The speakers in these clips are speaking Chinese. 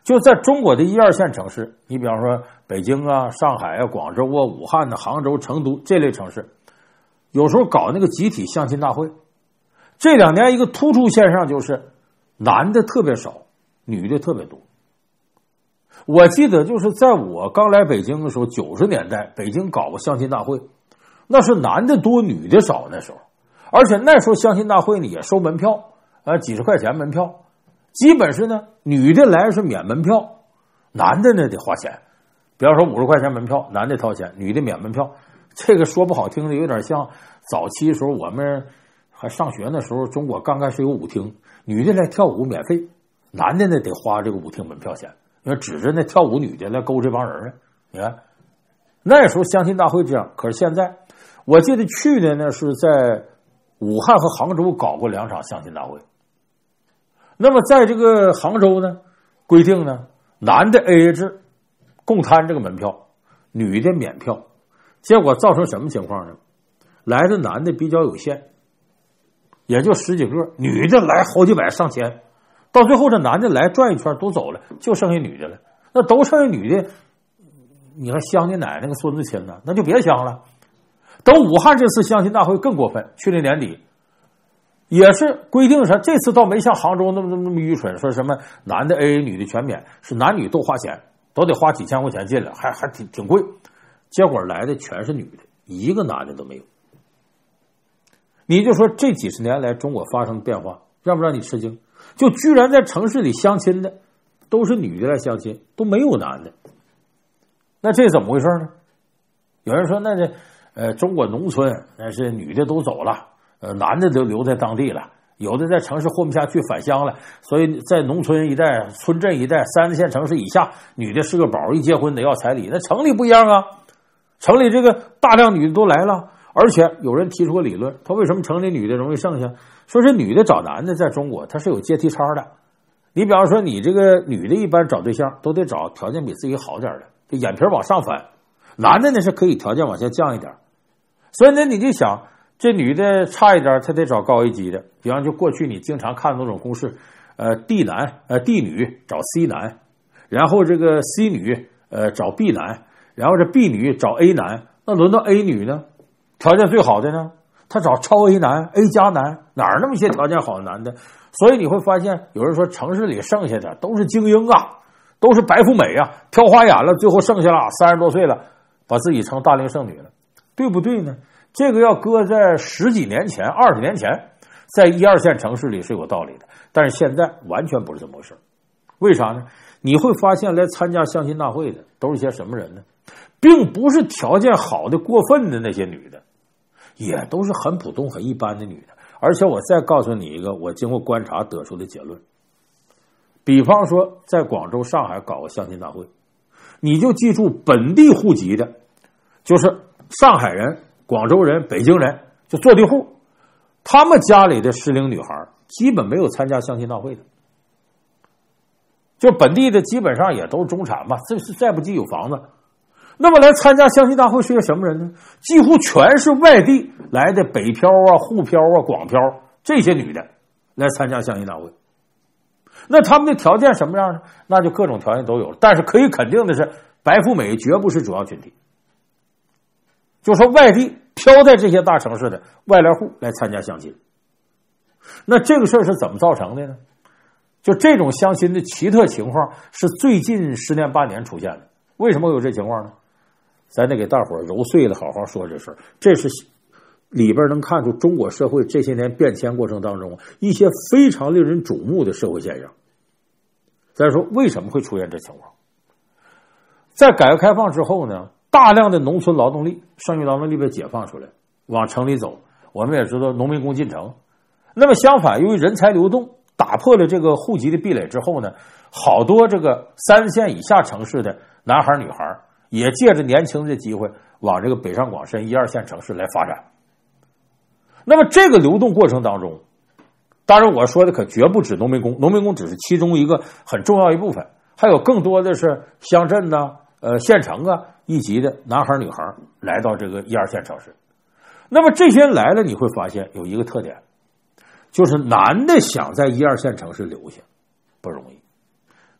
就在中国的一二线城市，你比方说北京啊、上海啊、广州啊、武汉啊、杭州、成都这类城市，有时候搞那个集体相亲大会。这2年一个突出现象就是男的特别少，女的特别多。我记得就是在我刚来北京的时候，90年代北京搞过相亲大会，那是男的多女的少那时候，而且那时候相亲大会呢也收门票，几十块钱门票，基本是呢女的来是免门票，男的呢得花钱。比方说50块钱门票，男的掏钱，女的免门票。这个说不好听的有点像早期的时候我们还上学那时候，中国刚开始有舞厅，女的来跳舞免费，男的呢得花这个舞厅门票钱，因为指着那跳舞女的来勾这帮人呢。你看那时候相亲大会这样，可是现在我记得去年呢是在武汉和杭州搞过2场相亲大会。那么在这个杭州呢，规定呢男的 AA 制，共摊这个门票，女的免票。结果造成什么情况呢？来的男的比较有限，也就10几个，女的来好几百上千，到最后这男的来转一圈都走了，就剩下女的了。那都剩下女的，你还相你奶奶个孙子亲呢？那就别相了。等武汉这次相亲大会更过分，去年年底也是规定啥，这次倒没像杭州那么愚蠢，说什么男的 AA 女的全免，是男女都花钱，都得花几千块钱进来，还挺贵。结果来的全是女的，一个男的都没有。你就说这几十年来中国发生的变化让不让你吃惊？就居然在城市里相亲的都是女的来相亲，都没有男的。那这怎么回事呢？有人说那是中国农村那是女的都走了，男的都留在当地了，有的在城市混不下去返乡了，所以在农村一带、村镇一带、3四线城市以下，女的是个宝，一结婚得要彩礼。那城里不一样啊，城里这个大量女的都来了。而且有人提出过理论，他为什么城里女的容易剩下？说是女的找男的在中国它是有阶梯差的。你比方说你这个女的一般找对象都得找条件比自己好点的，就眼皮往上翻。男的呢是可以条件往下降一点。所以呢你就想这女的差一点她得找高一级的。比方就过去你经常看的那种公式，D 男D 女找 C 男，然后这个 C 女找 B 男，然后这 B 女找 A 男。那轮到 A 女呢，条件最好的呢，他找超 A 男 A 加男，哪儿那么些条件好的男的？所以你会发现有人说城市里剩下的都是精英啊，都是白富美啊，挑花眼了，最后剩下了30多岁了，把自己成大龄剩女了，对不对呢？这个要搁在10几年前20年前，在1、2线城市里是有道理的，但是现在完全不是这么回事。为啥呢？你会发现来参加相亲大会的都是些什么人呢？并不是条件好的过分的那些女的，也都是很普通很一般的女的。而且我再告诉你一个我经过观察得出的结论，比方说在广州上海搞个相亲大会，你就记住本地户籍的，就是上海人广州人北京人，就坐地户，他们家里的适龄女孩基本没有参加相亲大会的，就本地的基本上也都是中产吧，这是再不济有房子。那么来参加相亲大会是些什么人呢？几乎全是外地来的北漂啊、沪漂啊、广漂这些女的来参加相亲大会。那他们的条件什么样呢？那就各种条件都有了，但是可以肯定的是，白富美绝不是主要群体。就说外地飘在这些大城市的外来户来参加相亲，那这个事儿是怎么造成的呢？就这种相亲的奇特情况是最近10年8年出现的。为什么有这情况呢？咱得给大伙儿揉碎了好好说这事儿。这是里边能看出中国社会这些年变迁过程当中一些非常令人瞩目的社会现象。再说为什么会出现这情况？在改革开放之后呢，大量的农村劳动力、剩余劳动力被解放出来，往城里走。我们也知道农民工进城。那么相反，由于人才流动打破了这个户籍的壁垒之后呢，好多这个3线以下城市的男孩女孩也借着年轻的机会往这个北上广深1、2线城市来发展。那么这个流动过程当中，当然我说的可绝不止农民工，农民工只是其中一个很重要一部分，还有更多的是乡镇呐、县城啊一级的男孩女孩来到这个1、2线城市。那么这些人来了，你会发现有一个特点，就是男的想在1、2线城市留下不容易，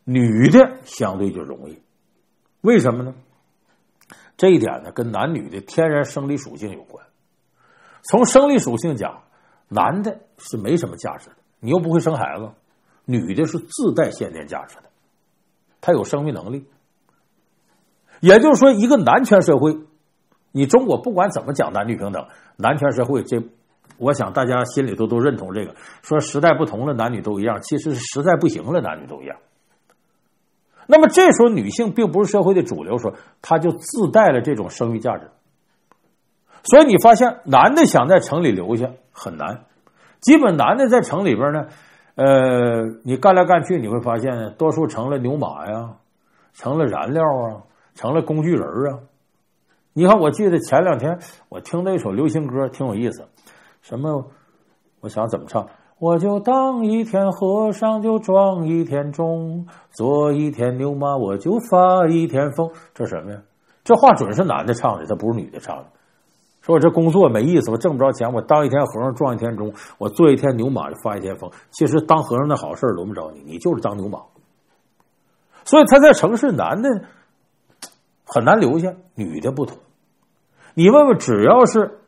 女的相对就容易。为什么呢？这一点呢，跟男女的天然生理属性有关。从生理属性讲，男的是没什么价值的，你又不会生孩子；女的是自带先天价值的，她有生育能力。也就是说，一个男权社会，你中国不管怎么讲男女平等，男权社会这，我想大家心里头都认同这个，说时代不同了，男女都一样，其实是时代不行了，男女都一样。那么这时候女性并不是社会的主流时候，她就自带了这种生育价值。所以你发现男的想在城里留下很难，基本男的在城里边呢，你干来干去，你会发现多数成了牛马呀，成了燃料啊，成了工具人啊。你看，我记得前2天我听到一首流行歌，挺有意思，什么，我想怎么唱，我就当一天和尚就撞一天钟，做一天牛马我就发一天疯。这什么呀？这话准是男的唱的，这不是女的唱的。说我这工作没意思，我挣不着钱，我当一天和尚撞一天钟，我做一天牛马就发一天疯。其实当和尚的好事轮不着你，你就是当牛马。所以他在城市，男的很难留下，女的不同。你问问，只要是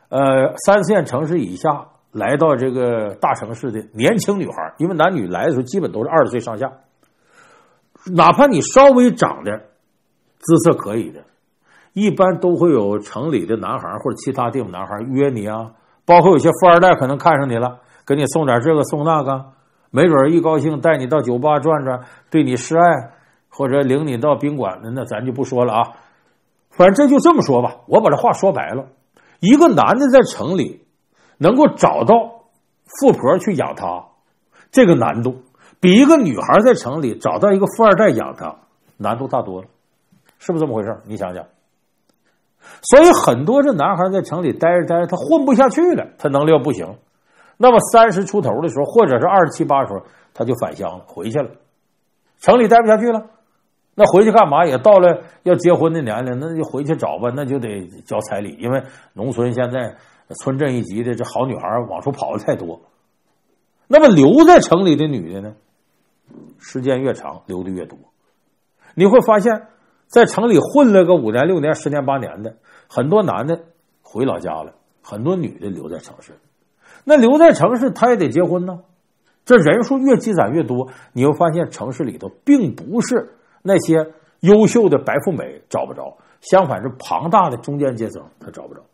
3、4线城市以下来到这个大城市的年轻女孩，因为男女来的时候基本都是20岁上下，哪怕你稍微长得姿色可以的，一般都会有城里的男孩或者其他地方男孩约你啊，包括有些富二代可能看上你了，给你送点这个送那个，没准一高兴带你到酒吧转转，对你示爱，或者领你到宾馆，那咱就不说了啊。反正就这么说吧，我把这话说白了，一个男的在城里能够找到富婆去养他，这个难度比一个女孩在城里找到一个富二代养他难度大多了，是不是这么回事？你想想。所以很多这男孩在城里待着待着，他混不下去了，他能力要不行，那么30出头的时候，或者是27、8的时候，他就返乡了，回去了，城里待不下去了。那回去干嘛？也到了要结婚的年龄，那就回去找吧，那就得交彩礼，因为农村现在村镇一级的这好女孩往出跑的太多。那么留在城里的女的呢，时间越长留的越多。你会发现在城里混了个5年、6年、10年、8年的，很多男的回老家了，很多女的留在城市。那留在城市他也得结婚呢，这人数越积攒越多，你会发现城市里头并不是那些优秀的白富美找不着，相反是庞大的中间阶层他找不着。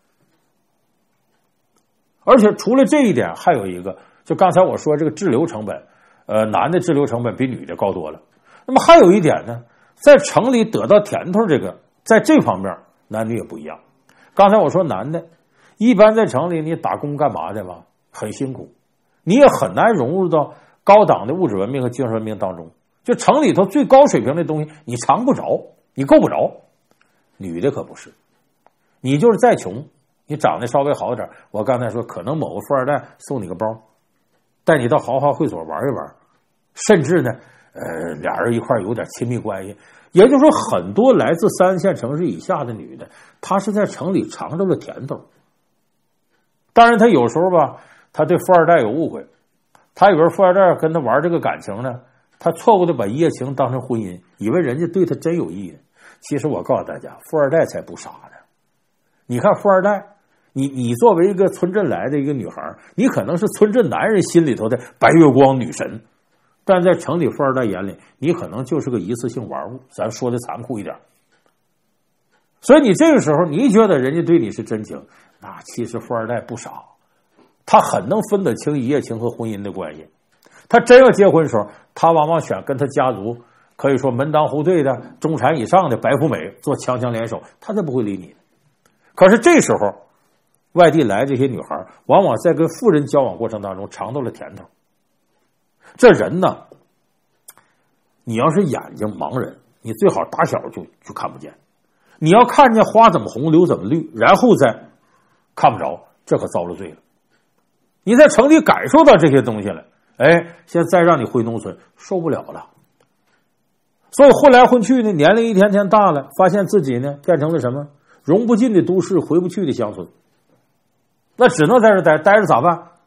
而且除了这一点，还有一个，就刚才我说这个滞留成本，男的滞留成本比女的高多了。那么还有一点呢，在城里得到甜头，这个在这方面男女也不一样。刚才我说男的一般在城里你打工干嘛的吧，很辛苦，你也很难融入到高档的物质文明和精神文明当中。就城里头最高水平的东西你尝不着，你够不着。女的可不是，你就是再穷，你长得稍微好点，我刚才说可能某个富二代送你个包，带你到豪华会所玩一玩，甚至呢俩人一块有点亲密关系。也就是说，很多来自3线城市以下的女的，她是在城里尝着了甜头。当然她有时候吧，她对富二代有误会，她以为富二代跟她玩这个感情呢，他错误的把一夜情当成婚姻，以为人家对他真有意。其实我告诉大家，富二代才不傻呢。你看富二代，你作为一个村镇来的一个女孩，你可能是村镇男人心里头的白月光女神，但在城里富二代眼里，你可能就是个一次性玩物，咱说的残酷一点。所以你这个时候你觉得人家对你是真情，那其实富二代不傻，他很能分得清一夜情和婚姻的关系。他真要结婚的时候，他往往选跟他家族可以说门当户对的中产以上的白富美做强强联手，他才不会理你。可是这时候外地来这些女孩往往在跟富人交往过程当中尝到了甜头。这人呢，你要是眼睛盲人，你最好打小就看不见。你要看见花怎么红柳怎么绿，然后再看不着，这可遭了罪了。你在城里感受到这些东西了，现在再让你回农村受不了了。所以混来混去呢，年龄一天天大了，发现自己呢变成了什么融不进的都市，回不去的乡村，那只能在这待着咋办？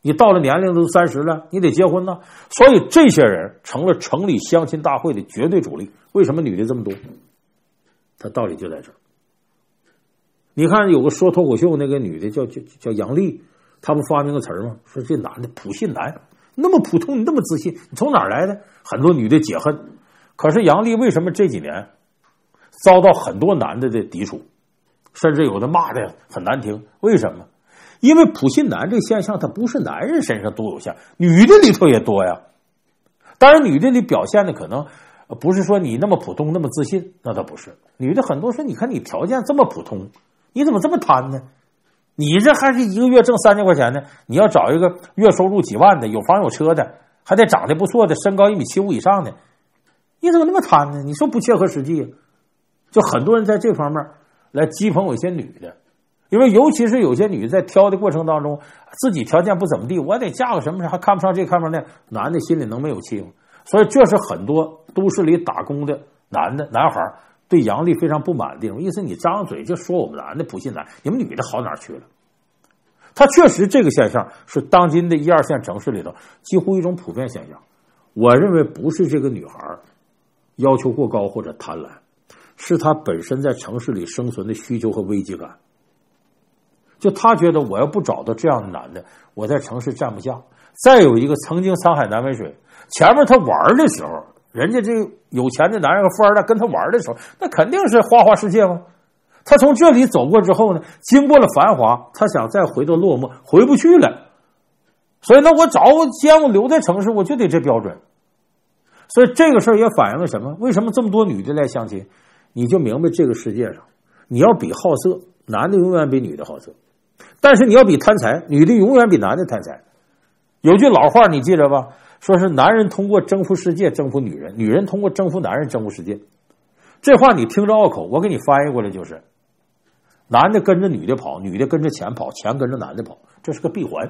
你到了年龄都30了，你得结婚呢。所以这些人成了城里相亲大会的绝对主力。为什么女的这么多？他道理就在这儿。你看有个说脱口秀那个女的叫杨丽，她不发明个词儿吗？说这男的普信男，那么普通，你那么自信，你从哪儿来的？很多女的解恨。可是杨丽为什么这几年遭到很多男的的抵触，甚至有的骂的很难听？为什么？因为普信男这现象，它不是男人身上都有像，女的里头也多呀。当然，女的里表现的可能不是说你那么普通那么自信，那倒不是。女的很多说，你看你条件这么普通，你怎么这么贪呢？你这还是一个月挣3000块钱呢，你要找一个月收入几万的，有房有车的，还得长得不错的，身高1.75米以上的，你怎么那么贪呢？你说不切合实际啊？就很多人在这方面来讥讽有些女的。因为尤其是有些女的在挑的过程当中，自己条件不怎么地，我得嫁个什么还看不上这看不上那，男的心里能没有气吗？所以这是很多都市里打工的男孩对杨丽非常不满的地方。意思你张嘴就说我们男的普信男，你们女的好哪儿去了？他确实这个现象是当今的1、2线城市里头几乎一种普遍现象。我认为不是这个女孩要求过高或者贪婪，是她本身在城市里生存的需求和危机感。就他觉得我要不找到这样的男的，我在城市站不下。再有一个，曾经沧海难为水，前面他玩的时候，人家这有钱的男人和富二代跟他玩的时候，那肯定是花花世界嘛。他从这里走过之后呢，经过了繁华，他想再回到落寞，回不去了。所以呢，既然我留在城市，我就得这标准。所以这个事儿也反映了什么？为什么这么多女的来相亲？你就明白这个世界上，你要比好色，男的永远比女的好色。但是你要比贪财，女的永远比男的贪财。有句老话你记着吧，说是男人通过征服世界征服女人，女人通过征服男人征服世界。这话你听着拗口，我给你翻译过来就是：男的跟着女的跑，女的跟着钱跑，钱跟着男的跑，这是个闭环。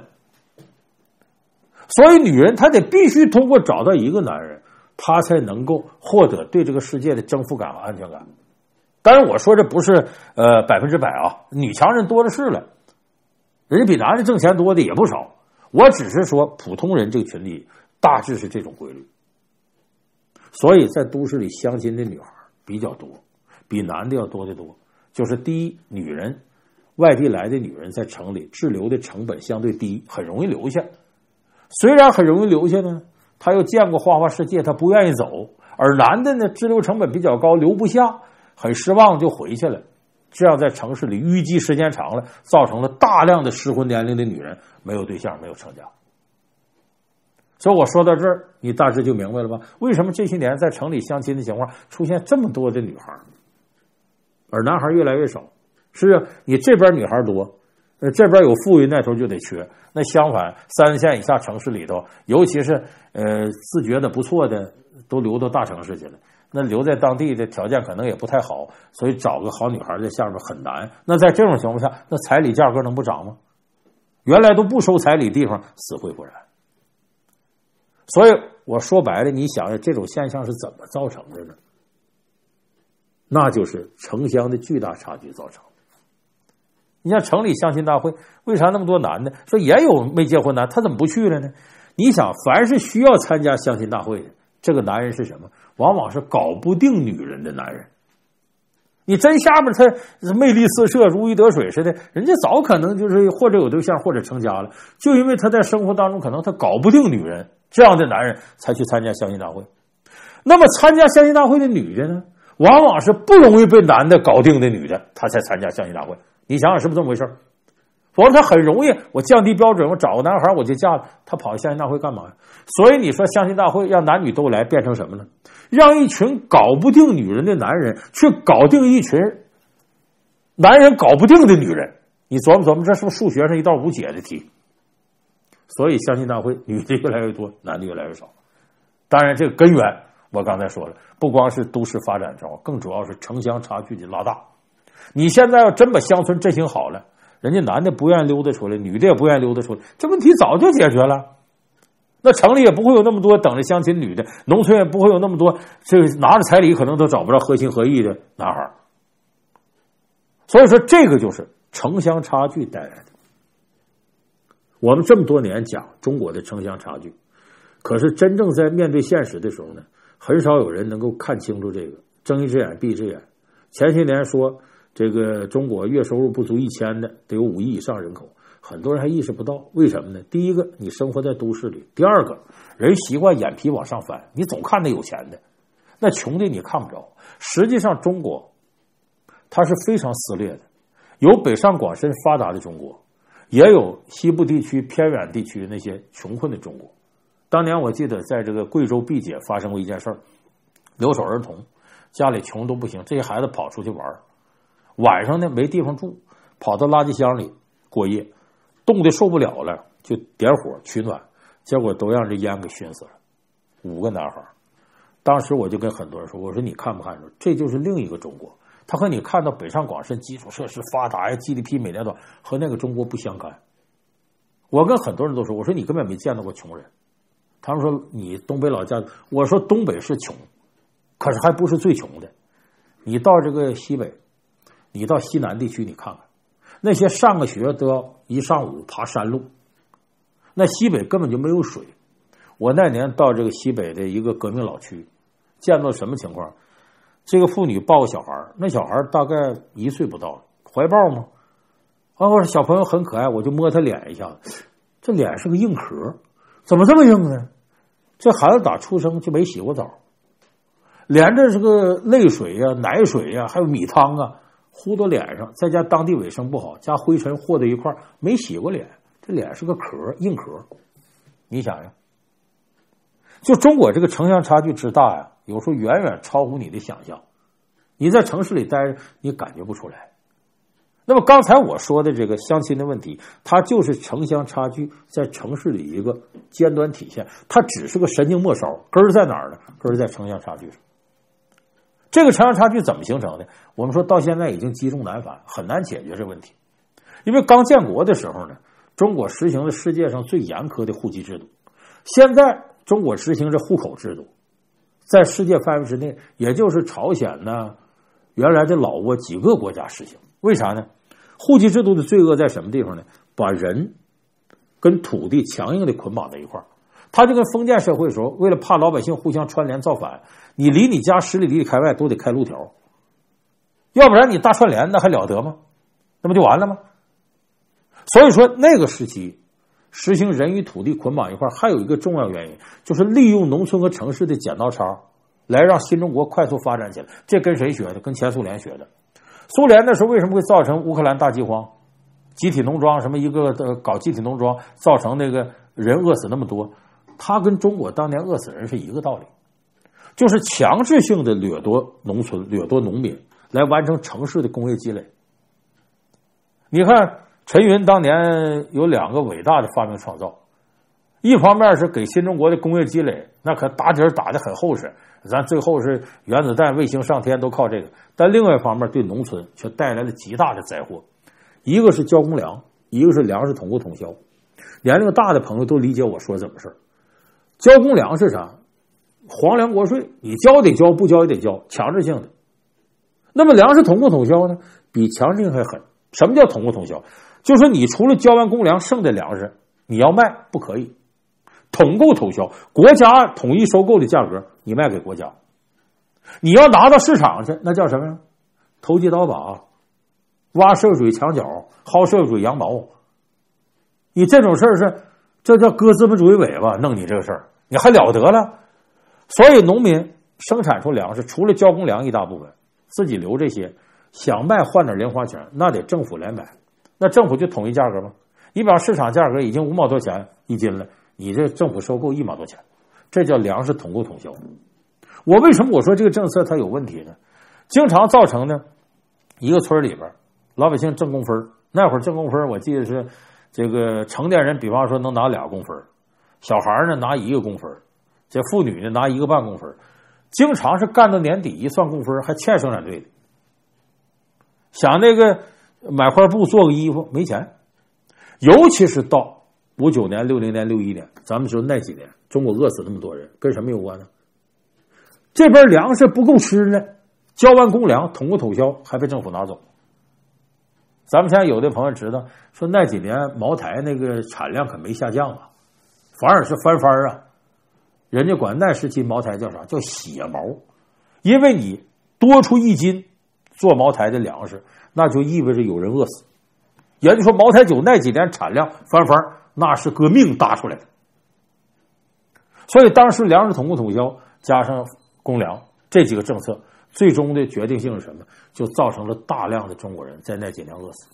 所以女人她得必须通过找到一个男人，她才能够获得对这个世界的征服感和安全感。当然我说这不是100%啊，女强人多的是了，人家比男的挣钱多的也不少。我只是说普通人这个群体大致是这种规律。所以在都市里相亲的女孩比较多，比男的要多得多。就是第一，女人外地来的女人在城里滞留的成本相对低，很容易留下。虽然很容易留下呢，她又见过花花世界，她不愿意走。而男的呢，滞留成本比较高，留不下，很失望就回去了。这样在城市里淤积时间长了，造成了大量的适婚年龄的女人没有对象，没有成家。所以我说到这儿，你大致就明白了吧？为什么这些年在城里相亲的情况出现这么多的女孩，而男孩越来越少？是啊，你这边女孩多，这边有富裕那头就得缺。那相反，3线以下城市里头，尤其是自觉的不错的，都流到大城市去了。那留在当地的条件可能也不太好，所以找个好女孩在下面很难。那在这种情况下，那彩礼价格能不涨吗？原来都不收彩礼地方死灰复燃。所以我说白了，你想想这种现象是怎么造成的呢？那就是城乡的巨大差距造成的。你像城里相亲大会，为啥那么多男的？说也有没结婚男，他怎么不去了呢？你想，凡是需要参加相亲大会的，这个男人是什么？往往是搞不定女人的男人。你真下面他魅力四射如鱼得水似的，人家早可能就是或者有对象或者成家了，就因为他在生活当中可能他搞不定女人，这样的男人才去参加相亲大会。那么参加相亲大会的女的呢，往往是不容易被男的搞定的女的，她才参加相亲大会。你想想是不是这么回事？否则他很容易，我降低标准，我找个男孩我就嫁了，他跑相亲大会干嘛呀？所以你说相亲大会让男女都来，变成什么呢？让一群搞不定女人的男人去搞定一群男人搞不定的女人。你琢磨琢磨，这是不是数学上一道无解的题？所以相亲大会女的越来越多，男的越来越少。当然这个根源我刚才说了，不光是都市发展中，更主要是城乡差距的拉大。你现在要真把乡村振兴好了，人家男的不愿意溜达出来，女的也不愿意溜达出来，这问题早就解决了。那城里也不会有那么多等着相亲女的，农村也不会有那么多这个拿着彩礼可能都找不着合情合意的男孩。所以说这个就是城乡差距带来的。 我们这么多年讲中国的城乡差距，可是真正在面对现实的时候呢，很少有人能够看清楚这个，睁一只眼闭一只眼。前些年说这个中国月收入不足1000的得有5亿以上人口，很多人还意识不到，为什么呢？第一个，你生活在都市里；第二个，人习惯眼皮往上翻，你总看那有钱的，那穷的你看不着。实际上，中国它是非常撕裂的，有北上广深发达的中国，也有西部地区偏远地区那些穷困的中国。当年我记得在这个贵州毕节发生过一件事儿，留守儿童家里穷都不行，这些孩子跑出去玩，晚上呢没地方住，跑到垃圾箱里过夜，冻得受不了了，就点火取暖，结果都让这烟给熏死了，5个男孩。当时我就跟很多人说，我说你看不看出这就是另一个中国，他和你看到北上广深基础设施发达呀 GDP 每年多和那个中国不相干。我跟很多人都说，我说你根本没见到过穷人。他们说你东北老家，我说东北是穷，可是还不是最穷的。你到这个西北，你到西南地区你看看，那些上个学都要一上午爬山路，那西北根本就没有水。我那年到这个西北的一个革命老区，见到什么情况？这个妇女抱个小孩，那小孩大概1岁不到，怀抱吗？我说小朋友很可爱，我就摸他脸一下，这脸是个硬壳，怎么这么硬呢？这孩子打出生就没洗过澡，连着这个泪水呀、奶水呀，还有米汤啊，糊到脸上，再加当地卫生不好，加灰尘和在一块，没洗过脸，这脸是个壳，硬壳。你想想，就中国这个城乡差距之大呀，有时候远远超乎你的想象。你在城市里待着，你感觉不出来。那么刚才我说的这个相亲的问题，它就是城乡差距在城市里一个尖端体现，它只是个神经末梢，根儿在哪儿呢？根儿在城乡差距上。这个城乡差距怎么形成的？我们说到现在已经积重难返，很难解决这问题。因为刚建国的时候呢，中国实行了世界上最严苛的户籍制度，现在中国实行这户口制度，在世界范围之内，也就是朝鲜呢，原来的老挝几个国家实行。为啥呢？户籍制度的罪恶在什么地方呢？把人跟土地强硬的捆绑在一块儿。他就跟封建社会的时候，为了怕老百姓互相串联造反，你离你家10里里开外都得开路条，要不然你大串联那还了得吗？那不就完了吗？所以说那个时期实行人与土地捆绑一块，还有一个重要原因，就是利用农村和城市的剪刀差来让新中国快速发展起来。这跟谁学的？跟前苏联学的。苏联那时候为什么会造成乌克兰大饥荒，集体农庄，什么一个搞集体农庄造成那个人饿死那么多，他跟中国当年饿死人是一个道理，就是强制性的掠夺农村，掠夺农民，来完成城市的工业积累。你看陈云当年有2个伟大的发明创造，一方面是给新中国的工业积累，那可打底儿打得很厚实，咱最后是原子弹卫星上天都靠这个。但另外一方面对农村却带来了极大的灾祸，一个是交公粮，一个是粮食统购统销。年龄大的朋友都理解我说怎么事。交公粮是啥？皇粮国税，你交得交，不交也得交，强制性的。那么粮食统购统销呢，比强制性还狠。什么叫统购统销？就是说你除了交完公粮，剩的粮食你要卖不可以。统购统销，国家统一收购的价格你卖给国家，你要拿到市场去，那叫什么呀？投机倒把，挖涉水墙角，薅涉水羊毛。你这种事儿是，这叫割资本主义尾巴，弄你这个事儿，你还了得了？所以农民生产出粮食，除了交公粮一大部分，自己留这些，想卖换点零花钱，那得政府来买，那政府就统一价格吗？你比方市场价格已经5毛多钱一斤了，你这政府收购1毛多钱，这叫粮食统购统销。我为什么我说这个政策它有问题呢？经常造成呢，一个村里边老百姓挣工分，那会儿挣工分我记得是这个成年人比方说能拿2工分，小孩呢拿1个工分，这妇女呢拿1个半工分，经常是干到年底一算工分还欠生产队的，想那个买块布做个衣服没钱。尤其是到59年、60年、61年，咱们说那几年中国饿死那么多人，跟什么有关呢？这边粮食不够吃了，交完公粮统购统销还被政府拿走。 咱们现在有的朋友知道，说那几年茅台那个产量可没下降啊，反而是翻番啊。人家管那时期茅台叫啥？叫血茅，因为你多出1斤做茅台的粮食，那就意味着有人饿死。也就是说，茅台酒那几年产量翻番，那是革命搭出来的。所以当时粮食统供统销加上公粮这几个政策，最终的决定性是什么？就造成了大量的中国人在那几年饿死。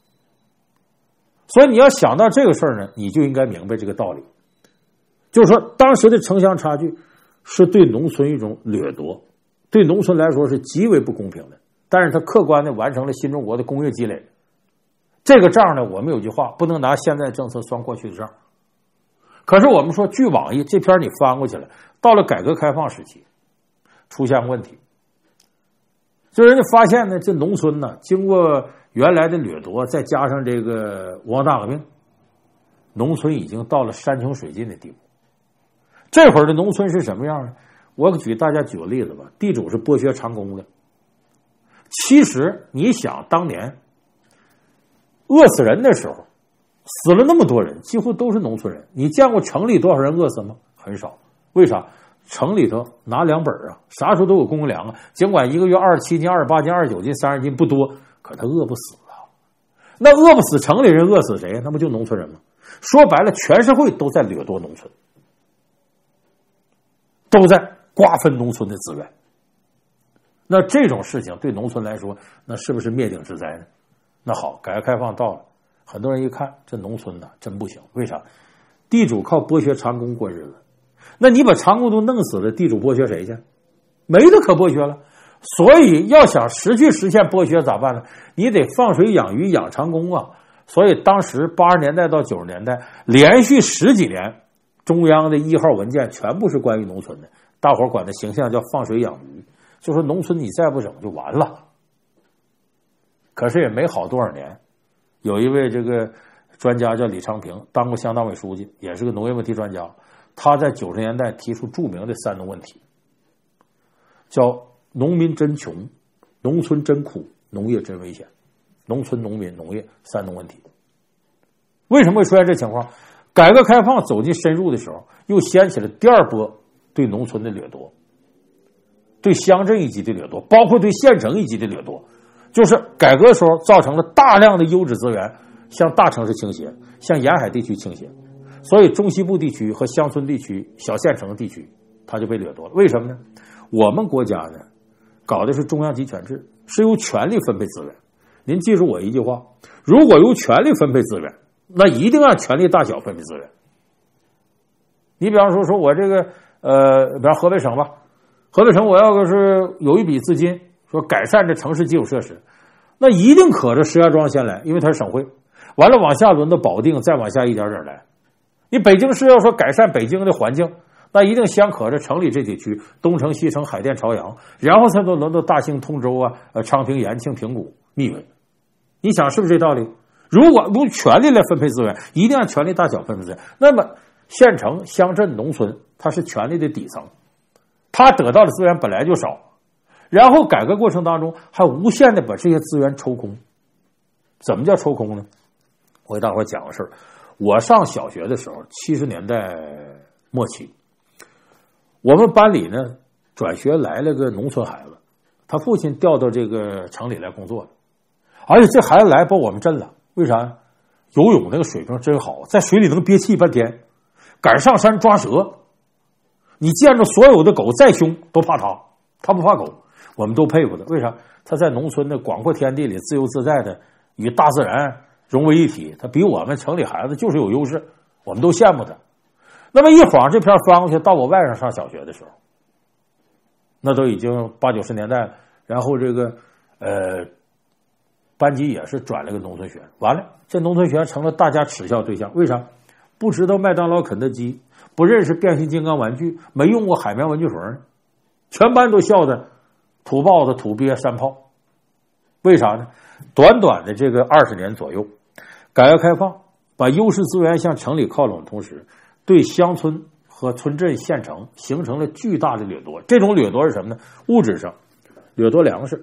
所以你要想到这个事儿呢，你就应该明白这个道理，就是说当时的城乡差距是对农村一种掠夺，对农村来说是极为不公平的，但是它客观的完成了新中国的工业积累。这个账呢，我们有句话，不能拿现在政策算过去的账。可是我们说据往义，这篇你翻过去了，到了改革开放时期出现问题，就人家发现呢，这农村呢，经过原来的掠夺，再加上这个文化大革命，农村已经到了山穷水尽的地步。这会儿的农村是什么样呢？我举个例子吧，地主是剥削长工的。其实你想当年饿死人的时候，死了那么多人，几乎都是农村人。你见过城里多少人饿死吗？很少。为啥？城里头拿粮本啊，啥时候都有公粮啊。尽管一个月27斤、28斤、29斤、30斤不多，可他饿不死啊。那饿不死城里人，饿死谁？那不就农村人吗？说白了，全社会都在掠夺农村，都在瓜分农村的资源。那这种事情对农村来说，那是不是灭顶之灾呢？那好，改革开放到了，很多人一看这农村呢真不行，为啥？地主靠剥削长工过日子，那你把长工都弄死了，地主剥削谁去？没得可剥削了。所以要想实现剥削咋办呢？你得放水养鱼养长工啊。所以当时80年代到90年代连续10几年，中央的1号文件全部是关于农村的，大伙管的形象叫放水养鱼，就说农村你再不整就完了。可是也没好多少年，有一位这个专家叫李昌平，当过乡党委书记，也是个农业问题专家。他在90年代提出著名的3农问题，叫农民真穷、农村真苦、农业真危险。农村、农民、农业3农问题。为什么会出现这情况？改革开放走进深入的时候，又掀起了第2波对农村的掠夺，对乡镇一级的掠夺，包括对县城一级的掠夺。就是改革时候造成了大量的优质资源向大城市倾斜，向沿海地区倾斜，所以中西部地区和乡村地区、小县城地区它就被掠夺了。为什么呢？我们国家呢搞的是中央集权制，是由权力分配资源。您记住我一句话，如果由权力分配资源，那一定按权力大小分配资源。你比方说我这个比方河北省吧，河北省我要是有一笔资金说改善这城市基础设施，那一定可着石家庄先来，因为它是省会，完了往下轮到保定，再往下一点点来。你北京市要说改善北京的环境，那一定先可着城里这地区，东城、西城、海淀、朝阳，然后才都轮到大兴、通州啊、昌平、延庆、平谷、密云。你想是不是这道理？如果用权力来分配资源，一定按权力大小分配资源。那么县城、乡镇、农村，它是权力的底层，它得到的资源本来就少，然后改革过程当中还无限的把这些资源抽空。怎么叫抽空呢？我给大伙讲个事儿。我上小学的时候，70年代末期，我们班里呢转学来了个农村孩子，他父亲调到这个城里来工作了，而且这孩子来把我们震了。为啥？游泳那个水平真好，在水里能憋气半天，敢上山抓蛇。你见着所有的狗再凶都怕他，他不怕狗，我们都佩服他。为啥？他在农村的广阔天地里自由自在的与大自然融为一体，他比我们城里孩子就是有优势，我们都羡慕他。那么一晃这篇翻过去，到我外甥上小学的时候，那都已经80、90年代了。然后这个班级也是转了个农村学，完了这农村学成了大家耻笑对象。为啥？不知道麦当劳、肯德基，不认识变形金刚玩具，没用过海绵文具盒，全班都笑的土豹子、土鳖、山炮。为啥呢？短短的这个20年左右，改革开放把优势资源向城里靠拢的同时，对乡村和村镇、县城形成了巨大的掠夺。这种掠夺是什么呢？物质上掠夺粮食，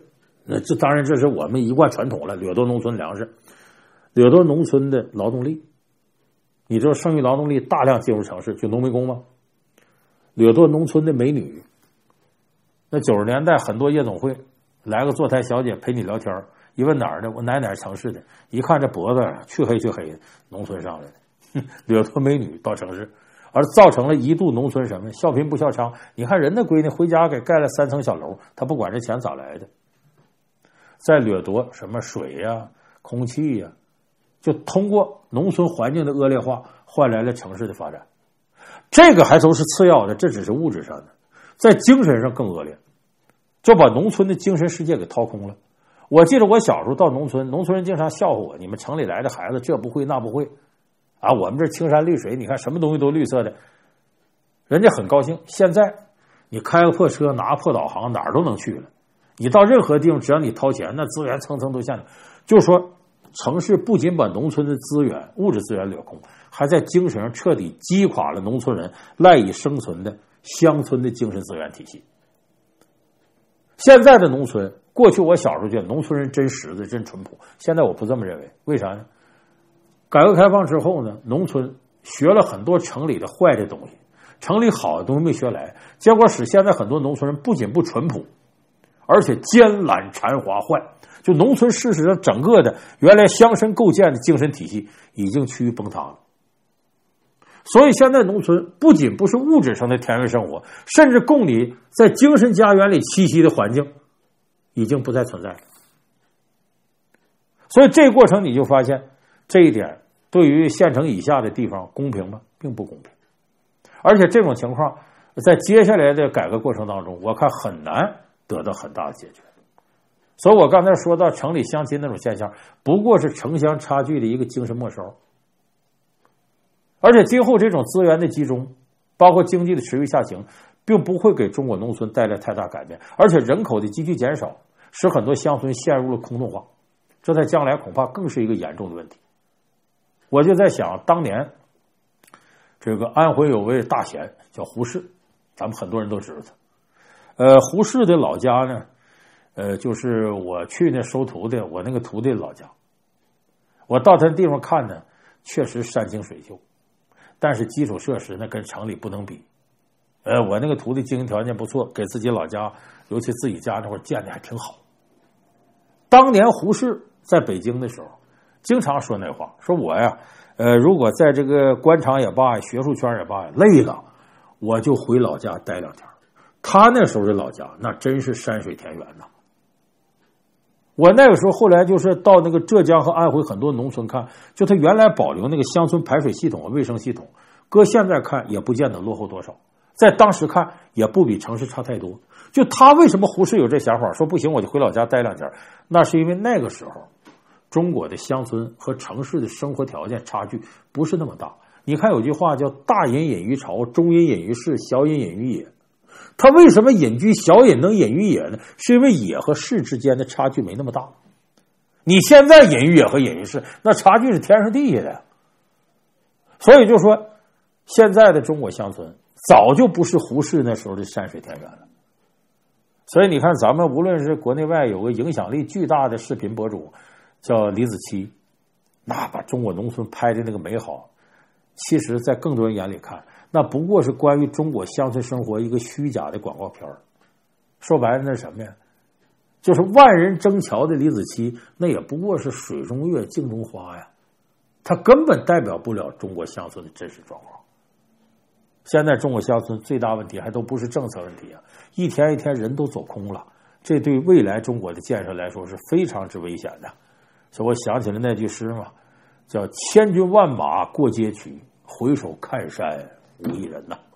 那这当然这是我们一贯传统了，掠夺农村粮食，掠夺农村的劳动力。你知道生育劳动力大量进入城市，就农民工吗？掠夺农村的美女。那90年代很多夜总会来个坐台小姐陪你聊天，一问哪儿的，我哪城市的，一看这脖子黢黑黢黑的，农村上来的，掠夺美女到城市，而造成了一度农村什么笑贫不笑娼。你看人的闺女回家给盖了3层小楼，他不管这钱咋来的，在掠夺什么水呀、空气呀，就通过农村环境的恶劣化换来了城市的发展。这个还都是次要的，这只是物质上的，在精神上更恶劣，就把农村的精神世界给掏空了。我记得我小时候到农村，农村人经常笑话我，你们城里来的孩子这不会那不会啊，我们这青山绿水，你看什么东西都绿色的，人家很高兴。现在你开个破车，拿破导航，哪儿都能去了，你到任何地方只要你掏钱，那资源层层都向你。就是说城市不仅把农村的资源物质资源掠空，还在精神上彻底击垮了农村人赖以生存的乡村的精神资源体系。现在的农村，过去我小时候觉得农村人真实在真淳朴，现在我不这么认为。为啥呢？改革开放之后呢，农村学了很多城里的坏的东西，城里好的东西没学来，结果使现在很多农村人不仅不淳朴，而且奸懒馋滑坏。就农村事实上整个的原来乡绅构建的精神体系已经趋于崩塌了。所以现在农村不仅不是物质上的田园生活，甚至供你在精神家园里栖息的环境已经不再存在了。所以这个过程你就发现这一点对于县城以下的地方公平吗？并不公平。而且这种情况在接下来的改革过程当中，我看很难得到很大的解决。所以我刚才说到城里乡亲那种现象，不过是城乡差距的一个精神末梢。而且今后这种资源的集中，包括经济的持续下行，并不会给中国农村带来太大改变，而且人口的急剧减少，使很多乡村陷入了空洞化，这在将来恐怕更是一个严重的问题。我就在想，当年这个安徽有位大贤叫胡适，咱们很多人都知道他。胡适的老家呢，就是我去那收徒的，我那个徒弟老家。我到他地方看呢，确实山清水秀，但是基础设施呢跟城里不能比。我那个徒弟经济条件不错，给自己老家，尤其自己家那会儿建的还挺好。当年胡适在北京的时候，经常说那话，说我呀，如果在这个官场也罢，学术圈也罢，累了，我就回老家待2天。他那时候的老家那真是山水田园呐。我那个时候后来就是到那个浙江和安徽很多农村看，就他原来保留那个乡村排水系统和卫生系统，搁现在看也不见得落后多少，在当时看也不比城市差太多。就他为什么胡适有这想法，说不行我就回老家待2天，那是因为那个时候中国的乡村和城市的生活条件差距不是那么大。你看有句话叫大隐隐于朝，中隐隐于市，小隐隐于野。他为什么隐居小隐能隐于野呢？是因为野和市之间的差距没那么大。你现在隐于野和隐于市，那差距是天上地下的。所以就说现在的中国乡村早就不是胡适那时候的山水田园了。所以你看咱们无论是国内外有个影响力巨大的视频博主叫李子柒，那把中国农村拍的那个美好，其实在更多人眼里看，那不过是关于中国乡村生活一个虚假的广告片。说白了那是什么呀？就是万人争瞧的李子柒，那也不过是水中月镜中花呀，它根本代表不了中国乡村的真实状况。现在中国乡村最大问题还都不是政策问题啊，一天一天人都走空了，这对未来中国的建设来说是非常之危险的。所以我想起了那句诗嘛，叫千军万马过街去，回首看山无一人呐。